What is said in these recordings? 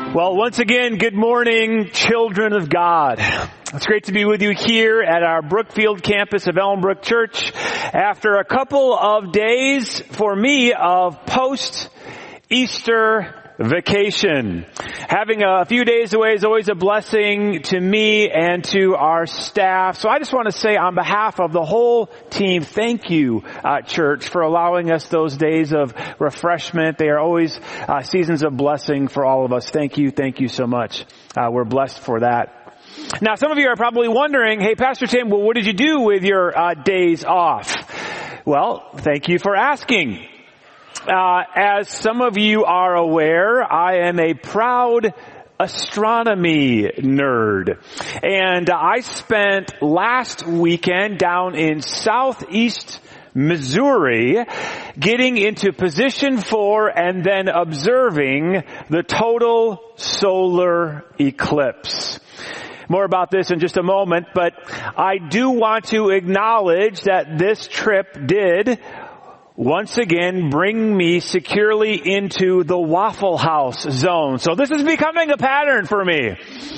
Well, once again, good morning, children of God. It's great to be with you here at our Brookfield campus of Elmbrook Church after a couple of days for me of post-Easter vacation. Having a few days away is always a blessing to me and to our staff. So I just want to say on behalf of the whole team, thank you, church, for allowing us those days of refreshment. They are always seasons of blessing for all of us. Thank you so much. We're blessed for that. Now, some of you are probably wondering, hey, Pastor Tim, well, what did you do with your days off? Well, thank you for asking. As some of you are aware, I am a proud astronomy nerd. And I spent last weekend down in southeast Missouri getting into position for and then observing the total solar eclipse. More about this in just a moment, but I do want to acknowledge that this trip did once again bring me securely into the Waffle House zone. So this is becoming a pattern for me,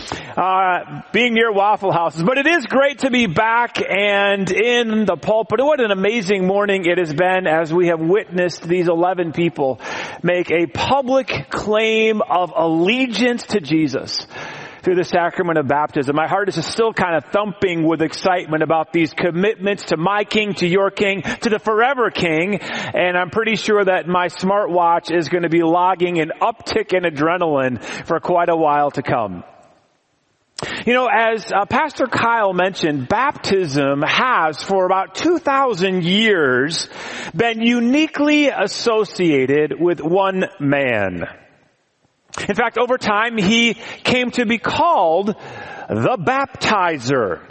being near Waffle Houses. But it is great to be back and in the pulpit. What an amazing morning it has been as we have witnessed these 11 people make a public claim of allegiance to Jesus through the sacrament of baptism. My heart is still kind of thumping with excitement about these commitments to my King, to your King, to the forever King. And I'm pretty sure that my smartwatch is going to be logging an uptick in adrenaline for quite a while to come. You know, as Pastor Kyle mentioned, baptism has for about 2,000 years been uniquely associated with one man. In fact, over time, he came to be called the Baptizer.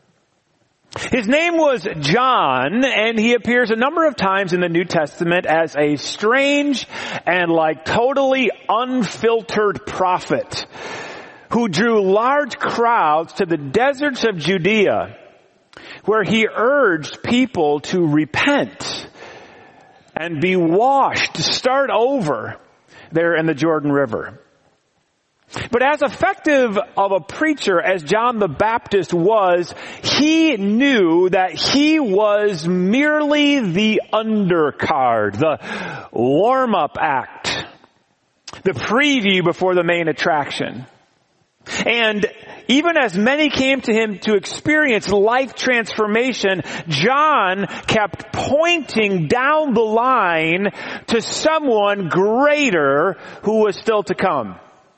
His name was John, and he appears a number of times in the New Testament as a strange and totally unfiltered prophet who drew large crowds to the deserts of Judea, where he urged people to repent and be washed, to start over there in the Jordan River. But as effective of a preacher as John the Baptist was, he knew that he was merely the undercard, the warm-up act, the preview before the main attraction. And even as many came to him to experience life transformation, John kept pointing down the line to someone greater who was still to come.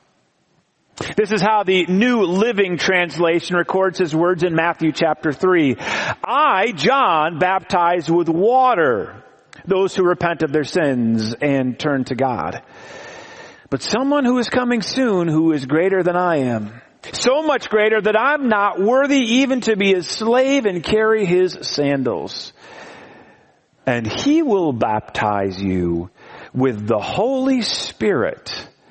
This is how the New Living Translation records his words in Matthew chapter 3. I, John, baptize with water those who repent of their sins and turn to God. But someone who is coming soon, who is greater than I am, so much greater that I'm not worthy even to be his slave and carry his sandals. And he will baptize you with the Holy Spirit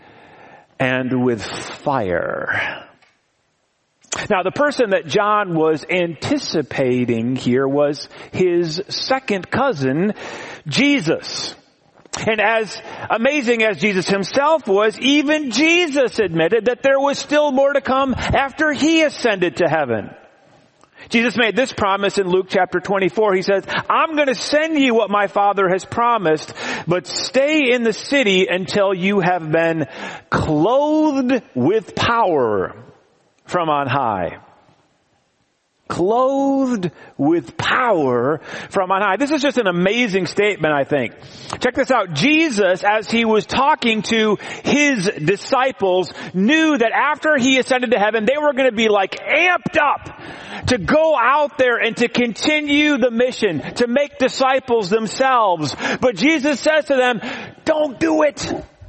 and with fire. Now, the person that John was anticipating here was his second cousin, Jesus. And as amazing as Jesus himself was, even Jesus admitted that there was still more to come after he ascended to heaven. Jesus made this promise in Luke chapter 24. He says, I'm going to send you what my Father has promised, but stay in the city until you have been clothed with power from on high. Clothed with power from on high. This is just an amazing statement, I think. Check this out. Jesus, as he was talking to his disciples, knew that after he ascended to heaven, they were going to be amped up to go out there and to continue the mission, to make disciples themselves. But Jesus says to them, don't do it.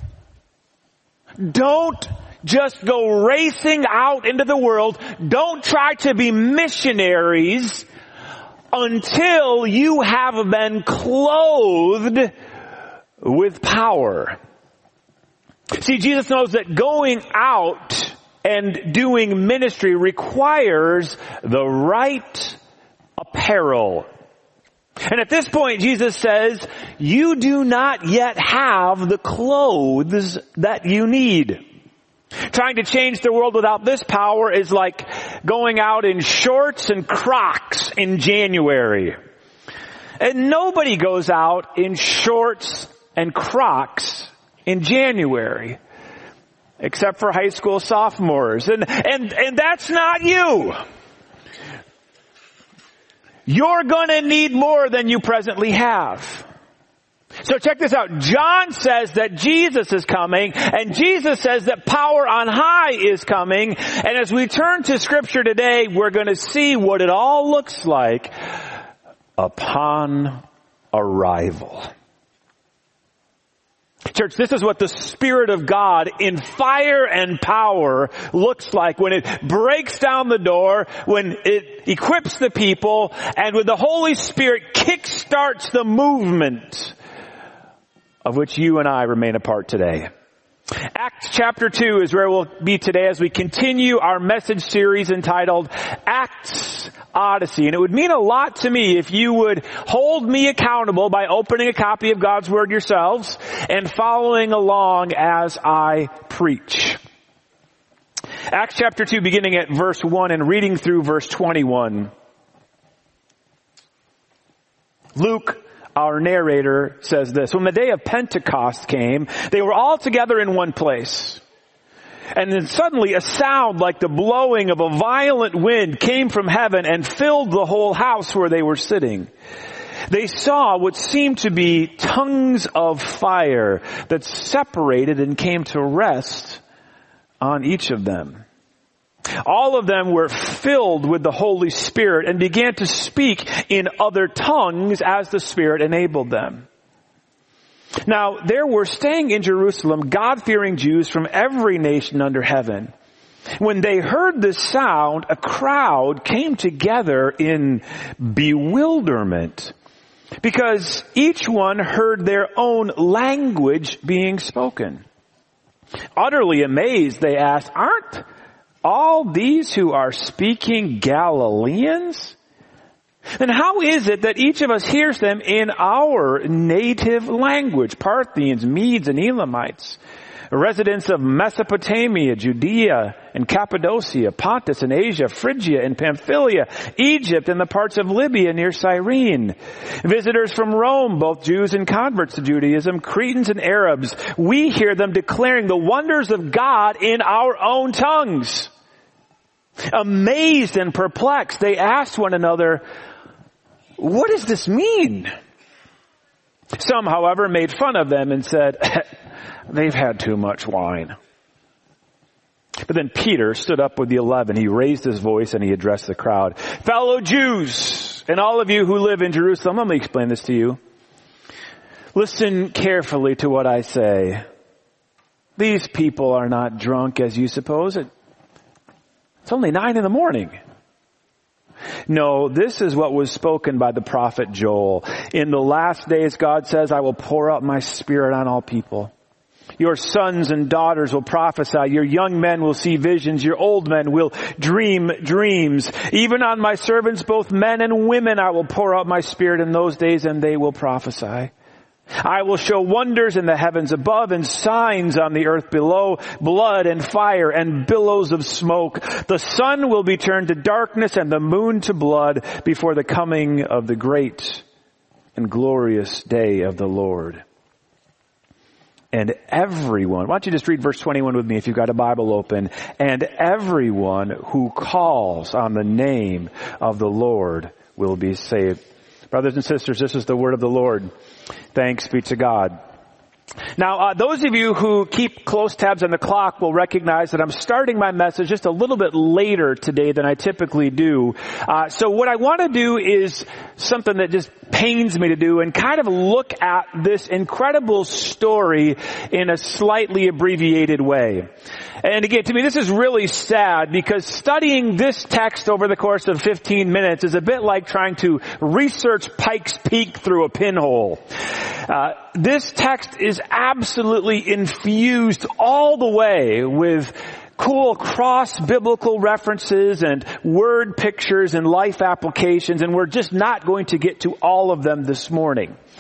Don't just go racing out into the world. Don't try to be missionaries until you have been clothed with power. See, Jesus knows that going out and doing ministry requires the right apparel. And at this point, Jesus says, you do not yet have the clothes that you need. Trying to change the world without this power is like going out in shorts and Crocs in January. And nobody goes out in shorts and Crocs in January, except for high school sophomores. And that's not you. You're gonna need more than you presently have. So check this out. John says that Jesus is coming, and Jesus says that power on high is coming. And as we turn to Scripture today, we're going to see what it all looks like upon arrival. Church, this is what the Spirit of God in fire and power looks like when it breaks down the door, when it equips the people, and when the Holy Spirit kickstarts the movement of which you and I remain a part today. Acts chapter 2 is where we'll be today as we continue our message series entitled Acts Odyssey. And it would mean a lot to me if you would hold me accountable by opening a copy of God's Word yourselves and following along as I preach. Acts chapter 2 beginning at verse 1 and reading through verse 21. Luke, our narrator, says this: when the day of Pentecost came, they were all together in one place. And then suddenly a sound like the blowing of a violent wind came from heaven and filled the whole house where they were sitting. They saw what seemed to be tongues of fire that separated and came to rest on each of them. All of them were filled with the Holy Spirit and began to speak in other tongues as the Spirit enabled them. Now, there were staying in Jerusalem God-fearing Jews from every nation under heaven. When they heard this sound, a crowd came together in bewilderment, because each one heard their own language being spoken. Utterly amazed, they asked, "Aren't all these who are speaking Galileans? Then how is it that each of us hears them in our native language? Parthians, Medes, and Elamites, residents of Mesopotamia, Judea, and Cappadocia, Pontus and Asia, Phrygia and Pamphylia, Egypt, and the parts of Libya near Cyrene. Visitors from Rome, both Jews and converts to Judaism, Cretans and Arabs. We hear them declaring the wonders of God in our own tongues." Amazed and perplexed, they asked one another, "What does this mean?" Some, however, made fun of them and said, "They've had too much wine." But then Peter stood up with the 11. He raised his voice and he addressed the crowd. "Fellow Jews, and all of you who live in Jerusalem," let me explain this to you. "Listen carefully to what I say. These people are not drunk as you suppose. It's only 9 a.m. No, this is what was spoken by the prophet Joel. In the last days, God says, I will pour out my Spirit on all people. Your sons and daughters will prophesy. Your young men will see visions. Your old men will dream dreams. Even on my servants, both men and women, I will pour out my Spirit in those days, and they will prophesy. I will show wonders in the heavens above and signs on the earth below, blood and fire and billows of smoke. The sun will be turned to darkness and the moon to blood before the coming of the great and glorious day of the Lord. And everyone," why don't you just read verse 21 with me if you've got a Bible open. "And everyone who calls on the name of the Lord will be saved." Brothers and sisters, this is the word of the Lord. Thanks be to God. Now, those of you who keep close tabs on the clock will recognize that I'm starting my message just a little bit later today than I typically do. So what I want to do is something that just pains me to do and kind of look at this incredible story in a slightly abbreviated way. And again, to me, this is really sad because studying this text over the course of 15 minutes is a bit like trying to research Pikes Peak through a pinhole. This text is absolutely infused all the way with cool cross-biblical references and word pictures and life applications, and we're just not going to get to all of them this morning.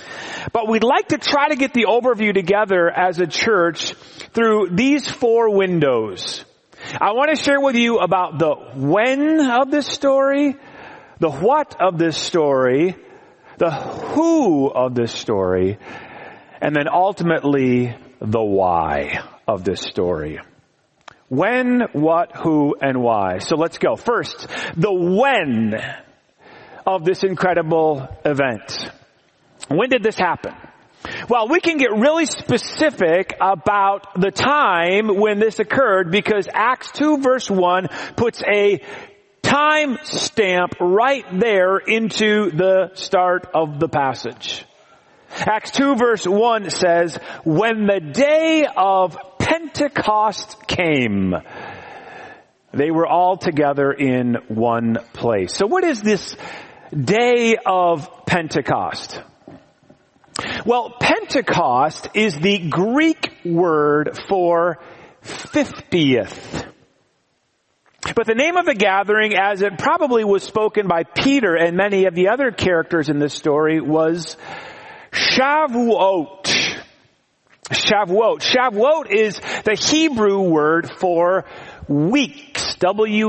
But we'd like to try to get the overview together as a church through these 4 windows. I want to share with you about the when of this story, the what of this story, the who of this story, and then ultimately the why of this story. When, what, who, and why. So let's go. First, the when of this incredible event. When did this happen? Well, we can get really specific about the time when this occurred because Acts 2 verse 1 puts a time stamp right there into the start of the passage. Acts 2 verse 1 says, when the day of Pentecost came, they were all together in one place. So what is this day of Pentecost? Well, Pentecost is the Greek word for 50th. But the name of the gathering, as it probably was spoken by Peter and many of the other characters in this story, was Shavuot. Shavuot. Shavuot is the Hebrew word for weeks.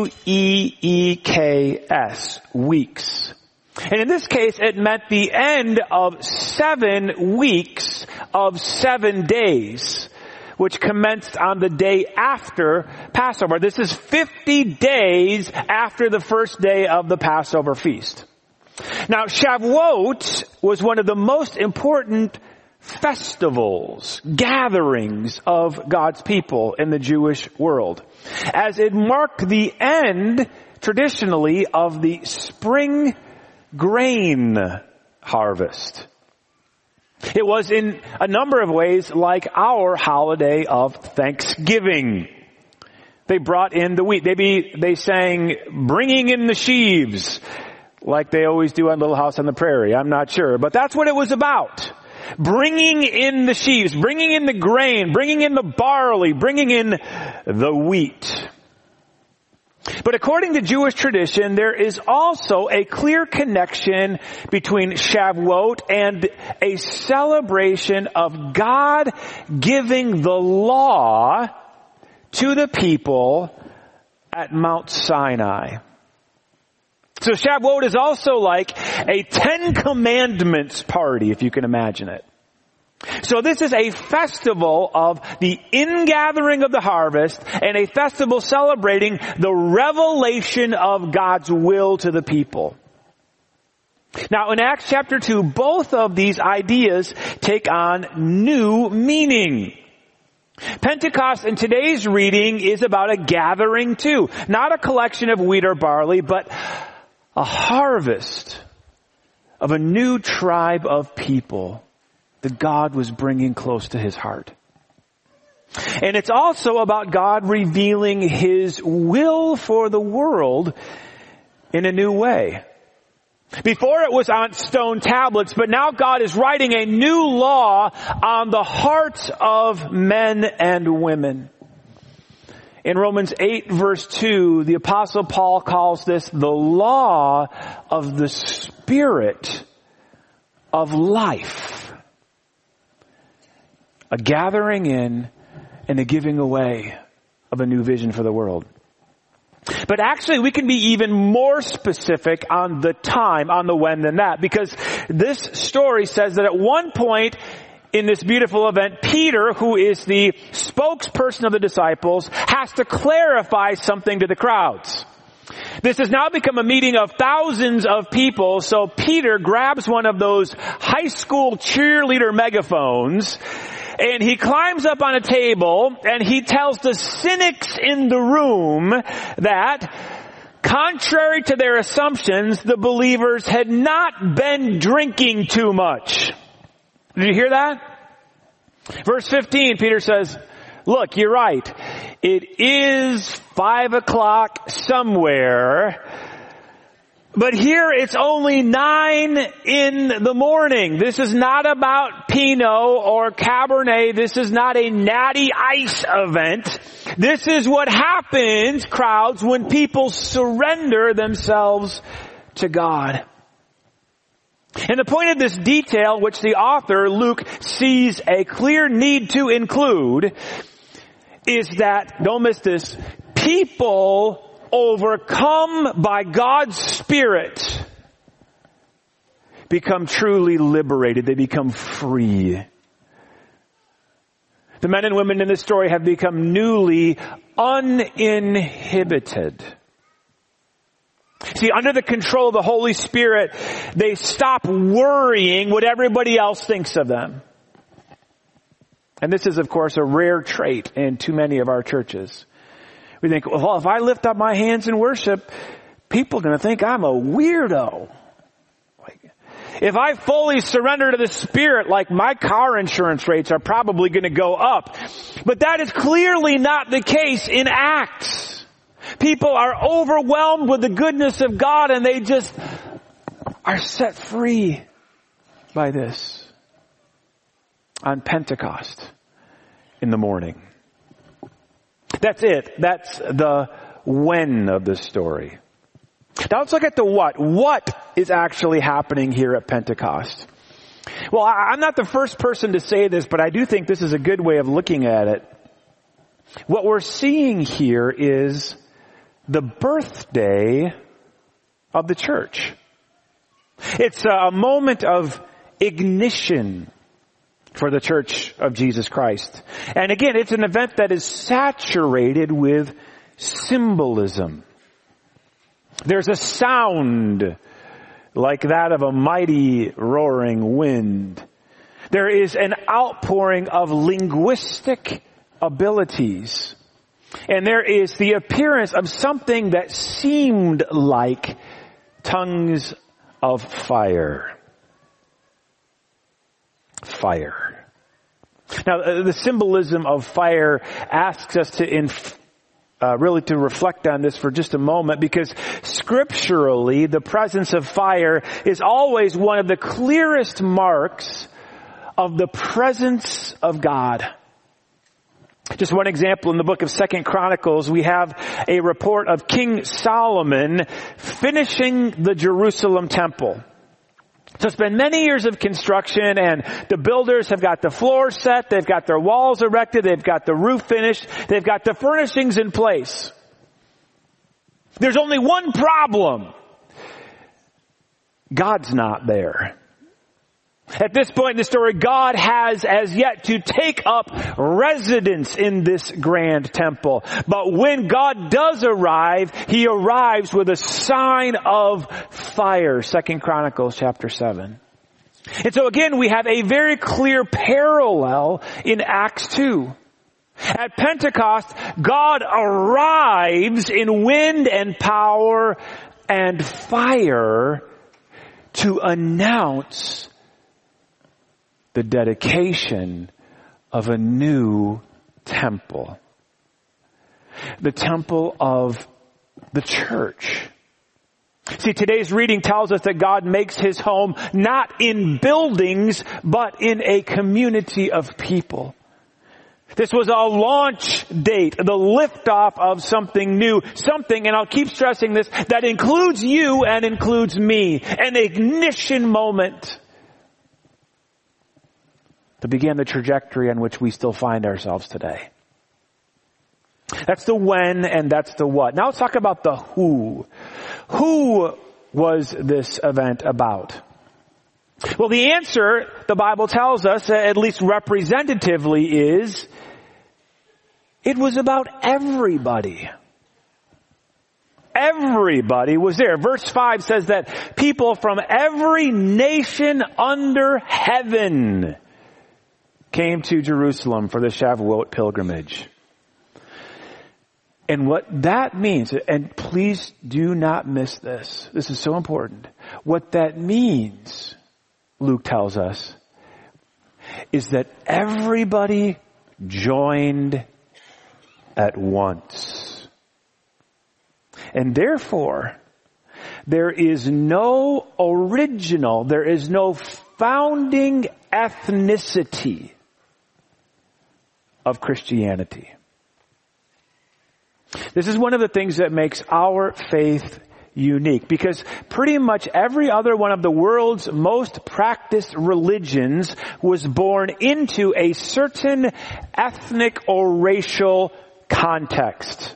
W-E-E-K-S. Weeks. And in this case, it meant the end of 7 weeks of 7 days, which commenced on the day after Passover. This is 50 days after the first day of the Passover feast. Now, Shavuot was one of the most important festivals, gatherings of God's people in the Jewish world, as it marked the end, traditionally, of the spring grain harvest. It was in a number of ways like our holiday of Thanksgiving. They brought in the wheat. They sang, bringing in the sheaves, like they always do on Little House on the Prairie. I'm not sure, but that's what it was about. Bringing in the sheaves, bringing in the grain, bringing in the barley, bringing in the wheat. But according to Jewish tradition, there is also a clear connection between Shavuot and a celebration of God giving the law to the people at Mount Sinai. So Shavuot is also like a 10 Commandments party, if you can imagine it. So this is a festival of the ingathering of the harvest and a festival celebrating the revelation of God's will to the people. Now in Acts chapter 2, both of these ideas take on new meaning. Pentecost in today's reading is about a gathering too. Not a collection of wheat or barley, but a harvest of a new tribe of people that God was bringing close to his heart. And it's also about God revealing his will for the world in a new way. Before it was on stone tablets, but now God is writing a new law on the hearts of men and women. In Romans 8 verse 2, the Apostle Paul calls this the law of the Spirit of life. A gathering in and a giving away of a new vision for the world. But actually we can be even more specific on the time, on the when than that, because this story says that at one point in this beautiful event, Peter, who is the spokesperson of the disciples, has to clarify something to the crowds. This has now become a meeting of thousands of people, so Peter grabs one of those high school cheerleader megaphones, and he climbs up on a table and he tells the cynics in the room that, contrary to their assumptions, the believers had not been drinking too much. Did you hear that? Verse 15, Peter says, look, you're right. It is 5 o'clock somewhere, but here it's only 9 in the morning. This is not about Pinot or Cabernet. This is not a natty ice event. This is what happens, crowds, when people surrender themselves to God. And the point of this detail, which the author, Luke, sees a clear need to include, is that, don't miss this, people overcome by God's Spirit become truly liberated. They become free. The men and women in this story have become newly uninhibited. See, under the control of the Holy Spirit, they stop worrying what everybody else thinks of them. And this is, of course, a rare trait in too many of our churches. We think, well, if I lift up my hands in worship, people are going to think I'm a weirdo. If I fully surrender to the Spirit, like my car insurance rates are probably going to go up. But that is clearly not the case in Acts. People are overwhelmed with the goodness of God and they just are set free by this on Pentecost in the morning. That's it. That's the when of the story. Now let's look at the what. What is actually happening here at Pentecost? Well, I'm not the first person to say this, but I do think this is a good way of looking at it. What we're seeing here is the birthday of the church. It's a moment of ignition for the Church of Jesus Christ. And again, it's an event that is saturated with symbolism. There's a sound like that of a mighty roaring wind. There is an outpouring of linguistic abilities. And there is the appearance of something that seemed like tongues of fire. Fire. Now, the symbolism of fire asks us to really to reflect on this for just a moment, because scripturally the presence of fire is always one of the clearest marks of the presence of God. Just one example, in the book of 2 Chronicles, we have a report of King Solomon finishing the Jerusalem temple. So it's been many years of construction, and the builders have got the floors set, they've got their walls erected, they've got the roof finished, they've got the furnishings in place. There's only one problem. God's not there. At this point in the story, God has as yet to take up residence in this grand temple. But when God does arrive, He arrives with a sign of fire. 2 Chronicles chapter 7. And so again, we have a very clear parallel in Acts 2. At Pentecost, God arrives in wind and power and fire to announce the dedication of a new temple. The temple of the church. See, today's reading tells us that God makes His home not in buildings, but in a community of people. This was a launch date, the liftoff of something new, something, and I'll keep stressing this, that includes you and includes me, an ignition moment to begin the trajectory on which we still find ourselves today. That's the when and that's the what. Now let's talk about the who. Who was this event about? Well, the answer, the Bible tells us, at least representatively, is it was about everybody. Everybody was there. Verse 5 says that people from every nation under heaven came to Jerusalem for the Shavuot pilgrimage. And what that means, and please do not miss this, this is so important. What that means, Luke tells us, is that everybody joined at once. And therefore, there is no original, there is no founding ethnicity of Christianity. This is one of the things that makes our faith unique because pretty much every other one of the world's most practiced religions was born into a certain ethnic or racial context.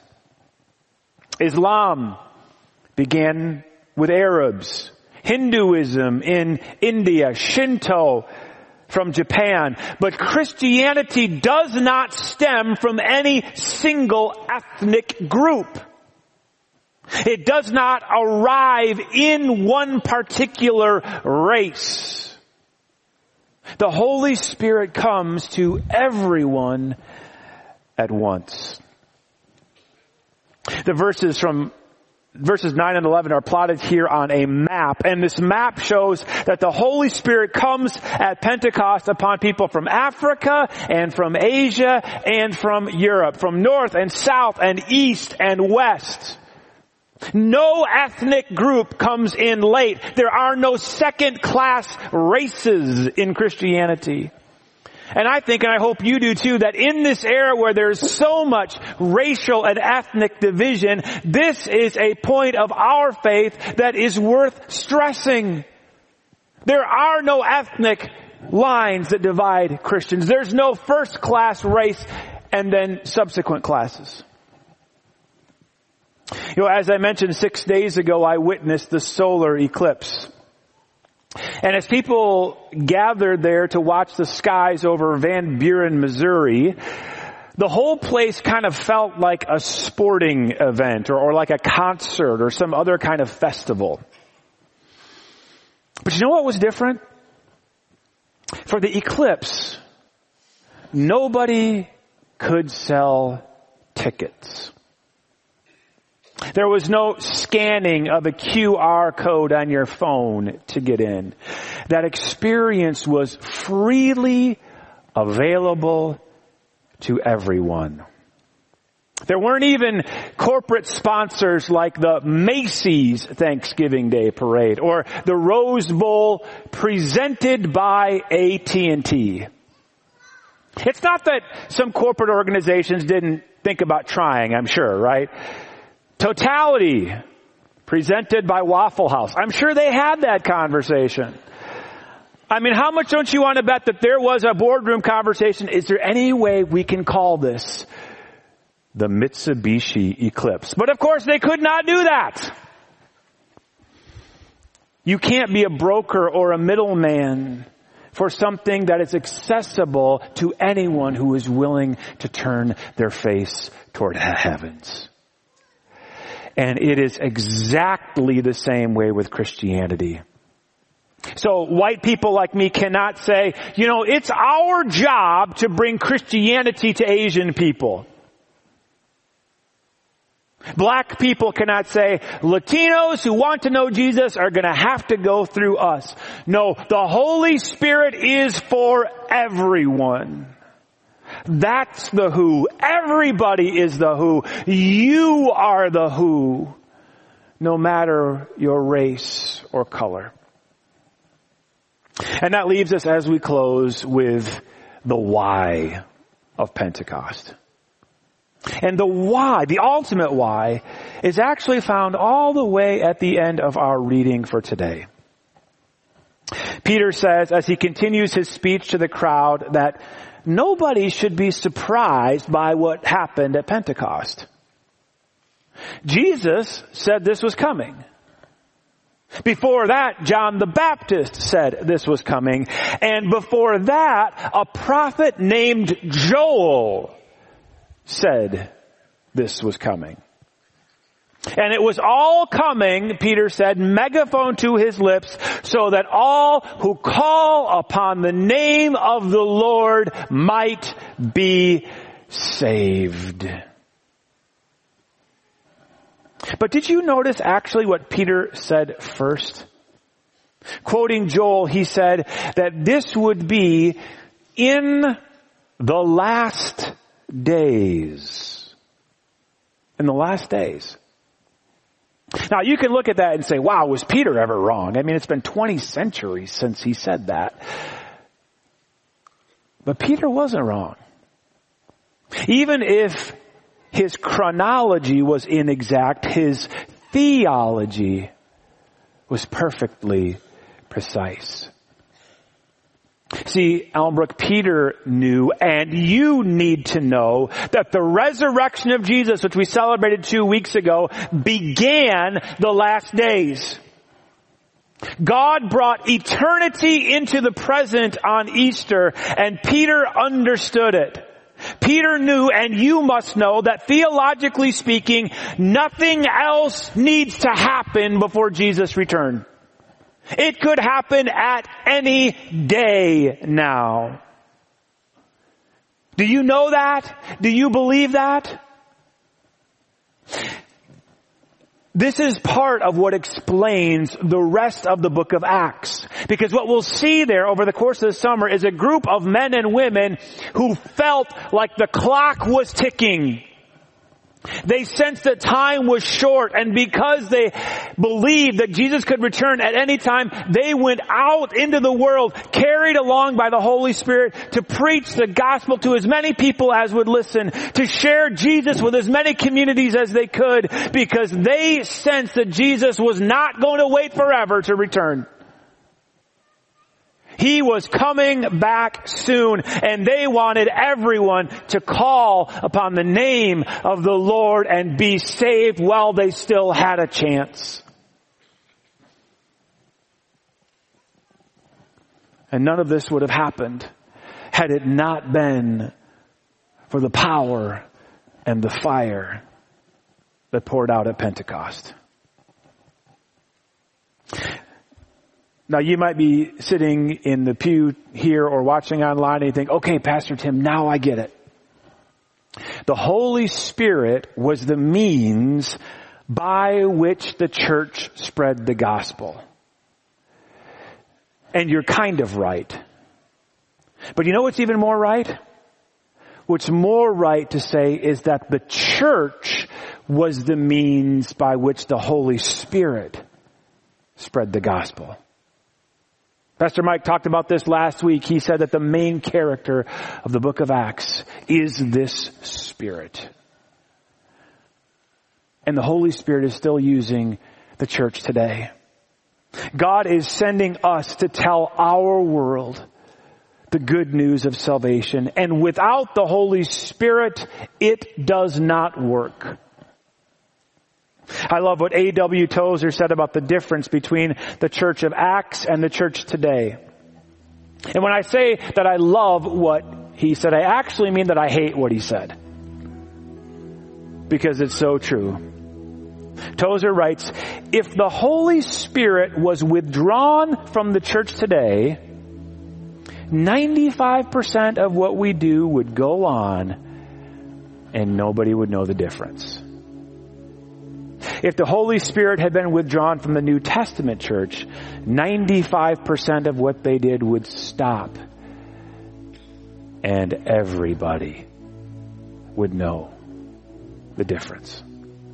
Islam began with Arabs, Hinduism in India, Shinto from Japan, but Christianity does not stem from any single ethnic group. It does not arrive in one particular race. The Holy Spirit comes to everyone at once. The verses 9 and 11 are plotted here on a map, and this map shows that the Holy Spirit comes at Pentecost upon people from Africa and from Asia and from Europe, from north and south and east and west. No ethnic group comes in late. There are no second-class races in Christianity. And I think, and I hope you do too, that in this era where there's so much racial and ethnic division, this is a point of our faith that is worth stressing. There are no ethnic lines that divide Christians. There's no first-class race and then subsequent classes. You know, as I mentioned 6 days ago, I witnessed the solar eclipse. And as people gathered there to watch the skies over Van Buren, Missouri, the whole place kind of felt like a sporting event or like a concert or some other kind of festival. But you know what was different? For the eclipse, nobody could sell tickets. There was no scanning of a QR code on your phone to get in. That experience was freely available to everyone. There weren't even corporate sponsors like the Macy's Thanksgiving Day Parade or the Rose Bowl presented by AT&T. It's not that some corporate organizations didn't think about trying, I'm sure, right? Totality, presented by Waffle House. I'm sure they had that conversation. I mean, how much don't you want to bet that there was a boardroom conversation? Is there any way we can call this the Mitsubishi eclipse? But of course, they could not do that. You can't be a broker or a middleman for something that is accessible to anyone who is willing to turn their face toward the heavens. And it is exactly the same way with Christianity. So white people like me cannot say, you know, it's our job to bring Christianity to Asian people. Black people cannot say, Latinos who want to know Jesus are going to have to go through us. No, the Holy Spirit is for everyone. That's the who. Everybody is the who. You are the who, no matter your race or color. And that leaves us as we close with the why of Pentecost. And the why, the ultimate why, is actually found all the way at the end of our reading for today. Peter says, as he continues his speech to the crowd, that nobody should be surprised by what happened at Pentecost. Jesus said this was coming. Before that, John the Baptist said this was coming. And before that, a prophet named Joel said this was coming. And it was all coming, Peter said, megaphone to his lips, so that all who call upon the name of the Lord might be saved. But did you notice actually what Peter said first? Quoting Joel, he said that this would be in the last days. In the last days. Now, you can look at that and say, wow, was Peter ever wrong? I mean, it's been 20 centuries since he said that. But Peter wasn't wrong. Even if his chronology was inexact, his theology was perfectly precise. See, Elmbrook, Peter knew, and you need to know, that the resurrection of Jesus, which we celebrated 2 weeks ago, began the last days. God brought eternity into the present on Easter, and Peter understood it. Peter knew, and you must know, that theologically speaking, nothing else needs to happen before Jesus' return. It could happen at any day now. Do you know that? Do you believe that? This is part of what explains the rest of the book of Acts. Because what we'll see there over the course of the summer is a group of men and women who felt like the clock was ticking. They sensed that time was short, and because they believed that Jesus could return at any time, they went out into the world, carried along by the Holy Spirit, to preach the gospel to as many people as would listen, to share Jesus with as many communities as they could, because they sensed that Jesus was not going to wait forever to return. He was coming back soon, and they wanted everyone to call upon the name of the Lord and be saved while they still had a chance. And none of this would have happened had it not been for the power and the fire that poured out at Pentecost. Now, you might be sitting in the pew here or watching online and you think, okay, Pastor Tim, now I get it. The Holy Spirit was the means by which the church spread the gospel. And you're kind of right. But you know what's even more right? What's more right to say is that the church was the means by which the Holy Spirit spread the gospel. Pastor Mike talked about this last week. He said that the main character of the book of Acts is this Spirit. And the Holy Spirit is still using the church today. God is sending us to tell our world the good news of salvation. And without the Holy Spirit, it does not work. I love what A.W. Tozer said about the difference between the church of Acts and the church today. And when I say that I love what he said, I actually mean that I hate what he said. Because it's so true. Tozer writes, if the Holy Spirit was withdrawn from the church today, 95% of what we do would go on and nobody would know the difference. If the Holy Spirit had been withdrawn from the New Testament church, 95% of what they did would stop. And everybody would know the difference.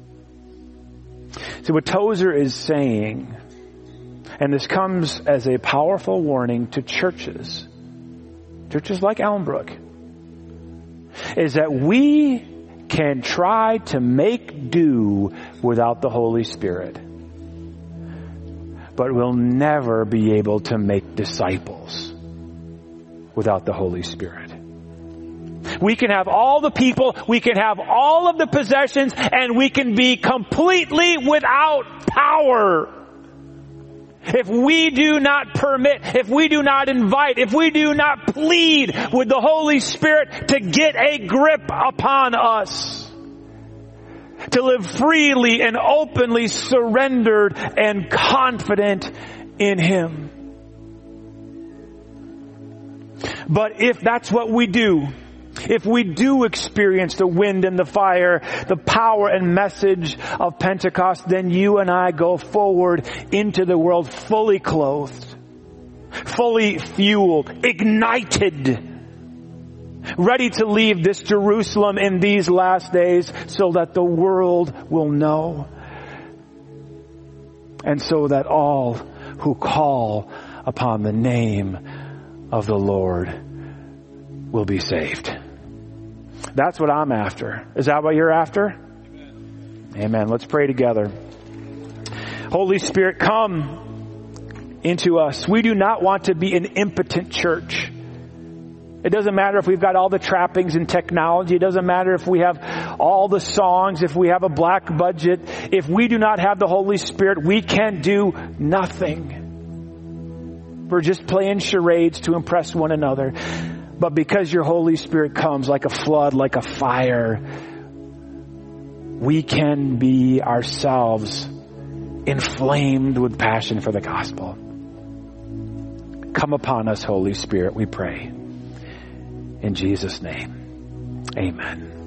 So what Tozer is saying, and this comes as a powerful warning to churches like Elmbrook, is that we can try to make do without the Holy Spirit, but we'll never be able to make disciples without the Holy Spirit. We can have all the people, we can have all of the possessions, and we can be completely without power. If we do not permit, if we do not invite, if we do not plead with the Holy Spirit to get a grip upon us, to live freely and openly surrendered and confident in Him. But if that's what we do, if we do experience the wind and the fire, the power and message of Pentecost, then you and I go forward into the world fully clothed, fully fueled, ignited, ready to leave this Jerusalem in these last days so that the world will know, and so that all who call upon the name of the Lord will be saved. That's what I'm after. Is that what you're after? Amen. Let's pray together. Holy Spirit, come into us. We do not want to be an impotent church. It doesn't matter if we've got all the trappings and technology. It doesn't matter if we have all the songs, if we have a black budget. If we do not have the Holy Spirit, we can do nothing. We're just playing charades to impress one another. But because your Holy Spirit comes like a flood, like a fire, we can be ourselves inflamed with passion for the gospel. Come upon us, Holy Spirit, we pray. In Jesus' name, amen.